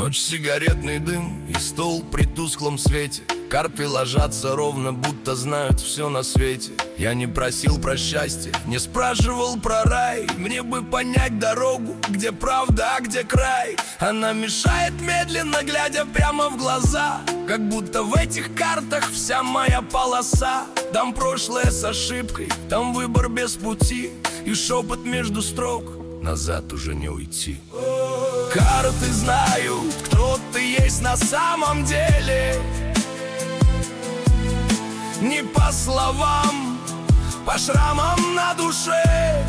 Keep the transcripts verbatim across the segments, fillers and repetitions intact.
Ночь, сигаретный дым и стол при тусклом свете. Карты ложатся ровно, будто знают все на свете. Я не просил про счастье, не спрашивал про рай. Мне бы понять дорогу, где правда, а где край. Она мешает медленно, глядя прямо в глаза, как будто в этих картах вся моя полоса. Там прошлое с ошибкой, там выбор без пути, и шепот между строк: назад уже не уйти. Карты знают, кто ты есть на самом деле. Не по словам, по шрамам на душе.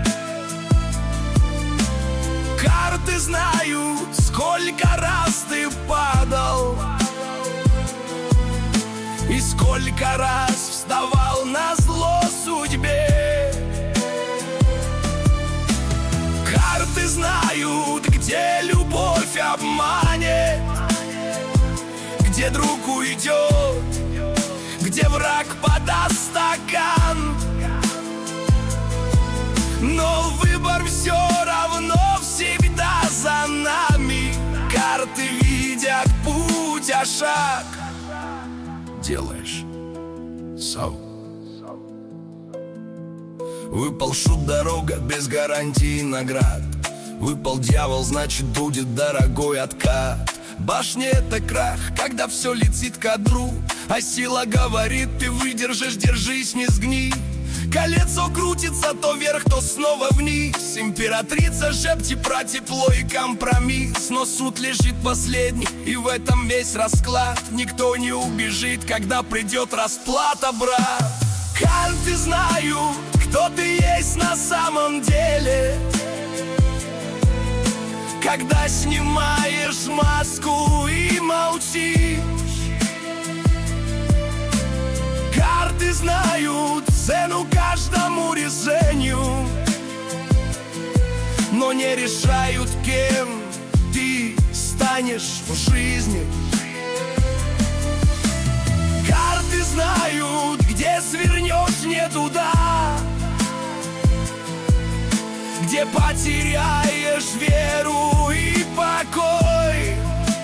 Карты знают, сколько раз ты падал и сколько раз вставал на зло судьбе. Карты знают, где любовь обманет, где друг уйдет, где враг подаст стакан. Но выбор все равно всегда за нами. Карты видят путь, а шаг делаешь сам. Выпал шут, дорога без гарантии наград. Выпал дьявол, значит будет дорогой откат. Башня — это крах, когда все летит ко дну, а сила говорит: ты выдержишь, держись, не сгни. Колесо крутится то вверх, то снова вниз. Императрица шепчет про тепло и компромисс. Но суд лежит последний, и в этом весь расклад. Никто не убежит, когда придет расплата, брат. Карты знают, кто ты есть на самом деле, когда снимаешь маску и молчишь. Карты знают цену каждому решению, но не решают, кем ты станешь в жизни. Карты знают, где свернешь не туда, где потеряешь веру и покой.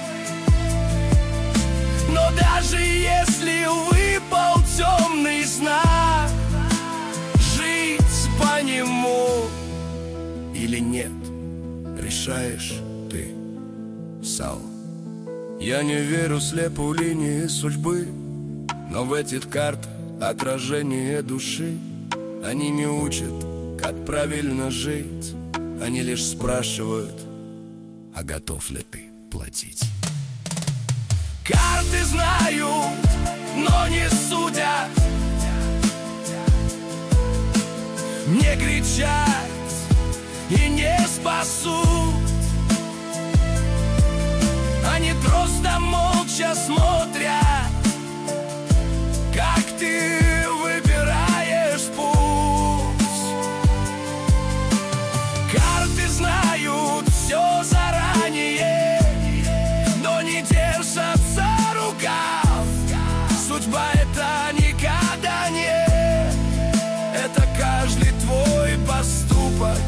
Но даже если выпал темный знак, жить по нему или нет, решаешь ты сам. Я не верю слепой линии судьбы, но в этих картах отражение души. Они не учат, как правильно жить, они лишь спрашивают: а готов ли ты платить? Карты знают, но не судят, не кричат и не спасут. Они просто молча смотрят, как ты выбираешь путь. Карты знают все заранее, но не держат за рукав. Судьба — это никогда не, это каждый твой поступок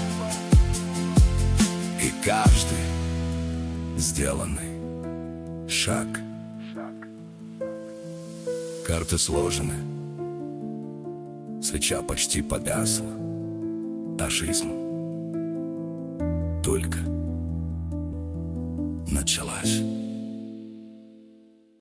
и каждый сделанный шаг. Карты сложены, свеча почти погасла, а жизнь только началась.